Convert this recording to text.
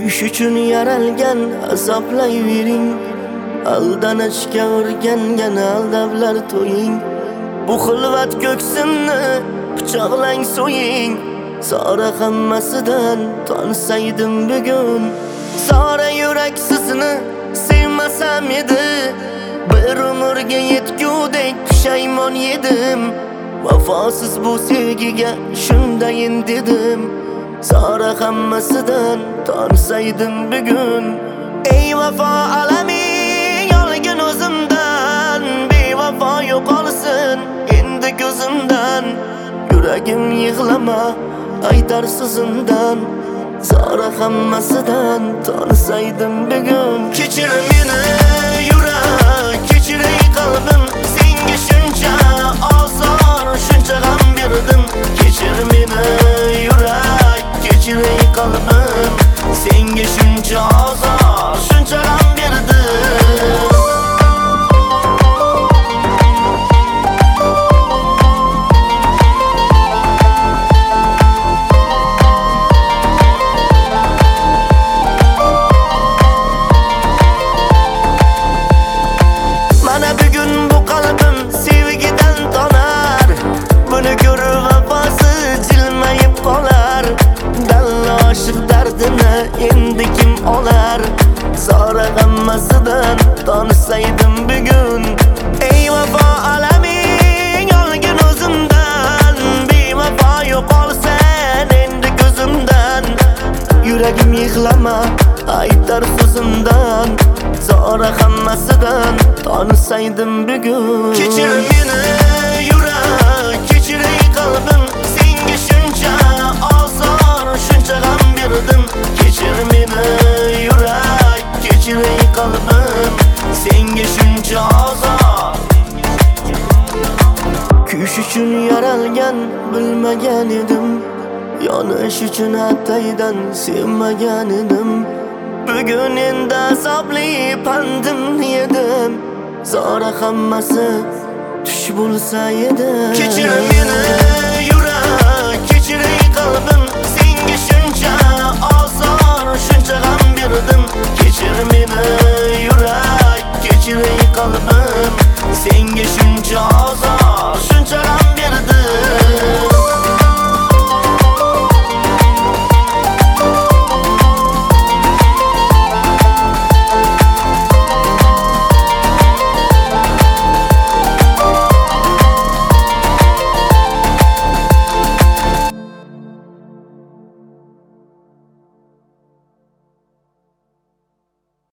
Kuyish uchun yaralgan azoblayvering. Aldanishga o'rgangan aldablar to'ying. Bu xilvat ko'ksimni pichoqlang so'ying. Zora hammasidan tonsaydim bugun. Zora yurak sizni sevmasam edi. Bir umrga yetgudek pushaymon yedim. Vafosiz bu sevgiga shundayin dedim. Zora hammasidan tonsaydim bugun. Ey vafo alamin yolgin o'zimdan. Bevafo yo'qolsin endi ko'zimdan. Yuragim yig'lama aytar so'zimdan. Zora hammasidan tonsaydim bugun. Kechir meni yurak, kechir qalbim. Senga shuncha ozor, shuncha g'am berdim. Kechir meni yurak, kechir qalbim. Senga shuncha ozor, shuncha g'am berdim. Endi kim olar? Zora hammasidan tonsaydim bugun. Ey vafo alamin yolgin o'zimdan. Bevafo yo'qolsan endi ko'zimdan. Yuragim yig'lama aytar so'zimdan. Zora hammasidan tonsaydim bugun. Kechir meni yurak, kechir qalbim. Senga shuncha ozor, shuncha g'am berdim. Kechir meni yurak, kechir qalbim. Senga shuncha ozor. Kuyish uchun yaralgan bilmagan edim. Yonish uchun ataydan sevmagan edim. Bugun endi azobli pandimni yedim. Zora hammasi tush bo'lsa edi. Kechir meni yurak, kechir qalbim.